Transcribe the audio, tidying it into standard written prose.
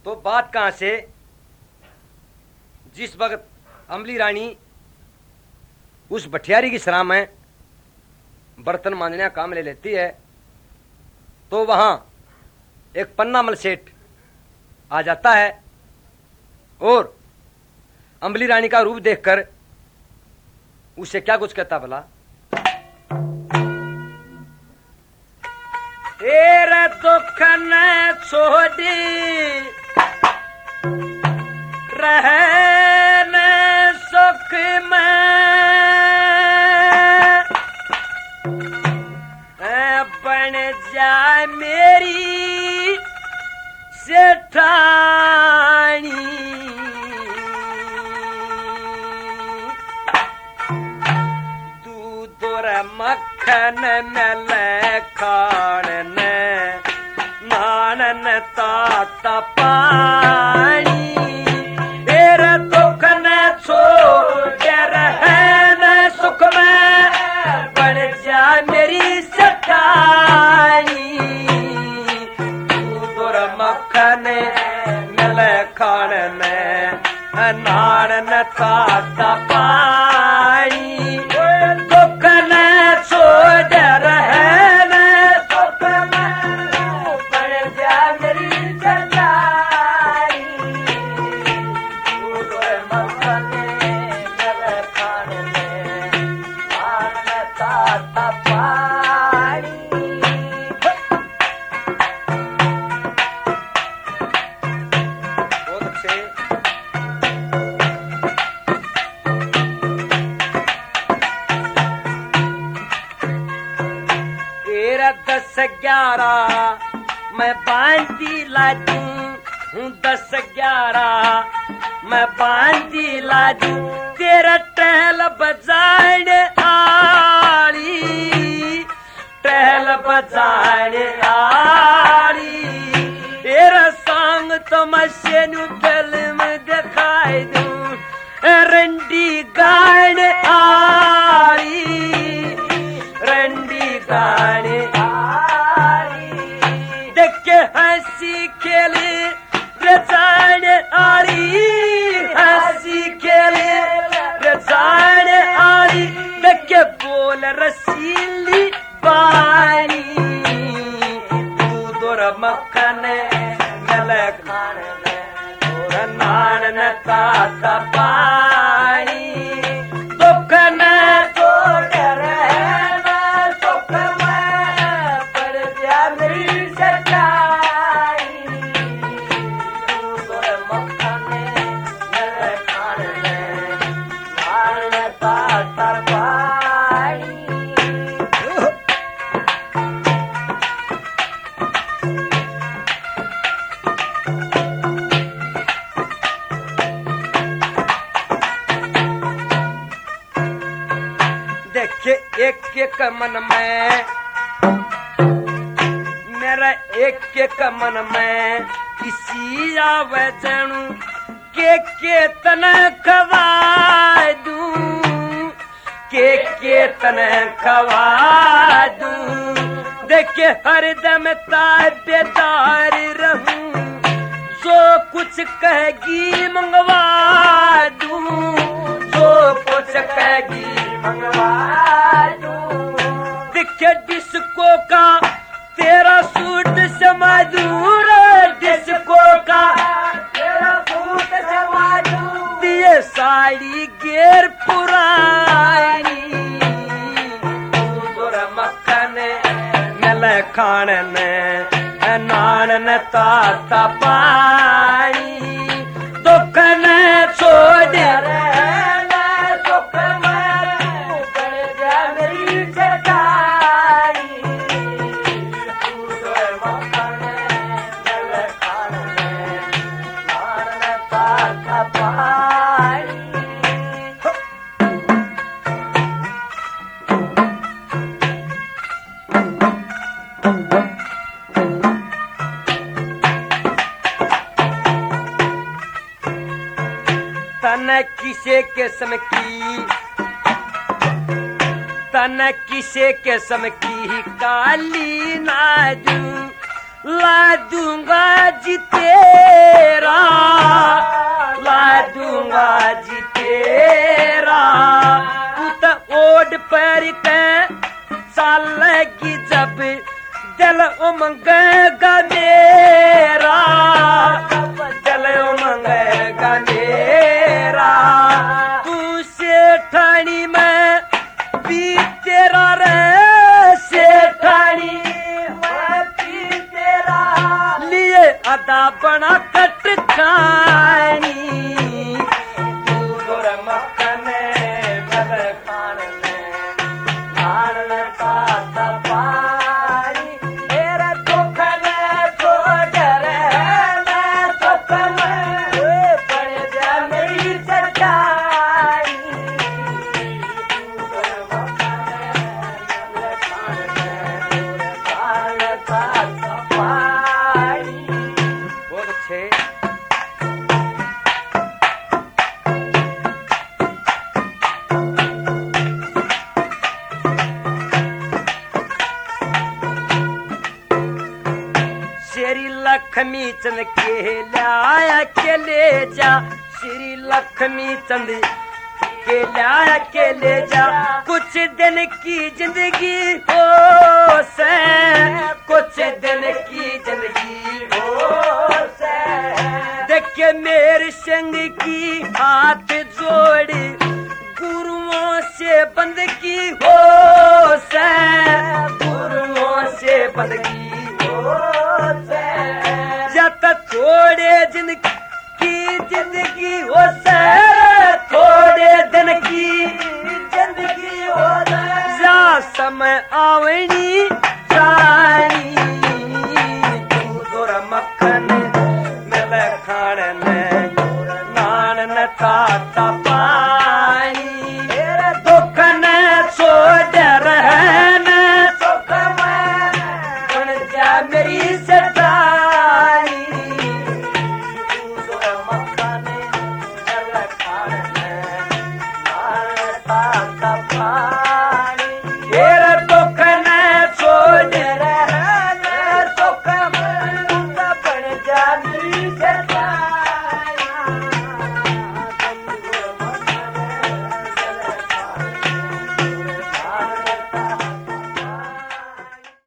तो बात कहां से, जिस वक्त अमली रानी उस भटियारी की सराह में बर्तन मांजने का काम ले लेती है, तो वहां एक पन्नामल सेठ आ जाता है और अमली रानी का रूप देखकर उसे क्या कुछ कहता भला। तेरा दुख न छोड़ी रहने सुख में बन जाए मेरी सेठानी, दूध और मक्खन मिले खाने नानन ताता पानी, तेरा दुख न छोड़ रहने सुख में बन जा मेरी सेठानी, दूध और मक्खन मिले खाने नानन ताता पानी, दुख न छोड़ रहने सुख में बन जा मेरी सेठानी, दूध और मक्खन मिले खाने नानन ताता पानी। बहुत अच्छे। तेरा 10-11 मैं बांधी लाजू हूँ, 10-11 मैं बांधी लाजू, तेरा टहल बजाने आली, टहल बजाने आली, तेरा संग तो मैं सेनु फिल्म दिखाई दूं, रंडी गाने आली, रंडी गाने आली, देख के हंसी खेले रचाने आली, हंसी खेले रचाने आली, देख के बोल रसीली बानी, दूध और मक्खन मिले खाने और नानन ताता पानी, दुख न छोड़ रहना सुख में पर जा मेरी सेठानी, दूध और मक्खन मिले खाने नानन ताता पानी। देखे एक मन में मेरा एक मन में किसी आवे जनू के तना खवा दूं, के तना खवा दूं, देखे हरदम ताबेदार रहूं, जो कुछ कहेगी मंगवा दूं, जो कुछ कहेगी मंगवा दूं, दिखे डिस्को का तेरा सूट समाजूर, डिस्को का तेरा सूट समाजूर, दिए साड़ी गेर पुरानी, दूध और मक्खन मिले खाने नानन ताता पानी, दुख न छोड़ रहना सुख में बन जा मेरी सेठानी, दूध और मक्खन मिले खाने नानन ताता पानी। तन किसे किस्म की, तन किसे किस्म की काली नाजू ला दूंगा जी तेरे दिल उमंगेगा मेरा, दिल उमंगेगा मेरा, तू सेठानी में भी तेरा रे, सेठानी में भी तेरा, लिए अदा बना कटकानी, तू गोर मक्खन मल खान में खान पाता पानी, मेरा दुख में तो डर मैं दुख में पड़ जा मेरी सच्चाई, तू गोर मक्खन मल खान में खान पाता पानी। बहुत अच्छे। श्री लक्ष्मी चंद के लाया के ले जा, श्री लक्ष्मी चंद के लाया के ले जा, कुछ दिन की जिंदगी हो से, कुछ दिन की जिंदगी हो से, देखे मेरे संग की हाथ जोड़ी, गुरुओं से बंदगी हो से, गुरुओं से बंदगी जब थोड़े दिन की जिंदगी हो से, थोड़े दिन की जिंदगी हो जा, समय आवनी जानी, तू गोर मक्खन मिल खान में नान न खाता पानी, मेरे दुख न छोड़ रहन सुख में बन जा मेरी सताई, तू गोर मक्खन मिल खान में नान खाता पानी, मेरे दुख न छोड़ रहन सुख में बन जा मेरी सताई।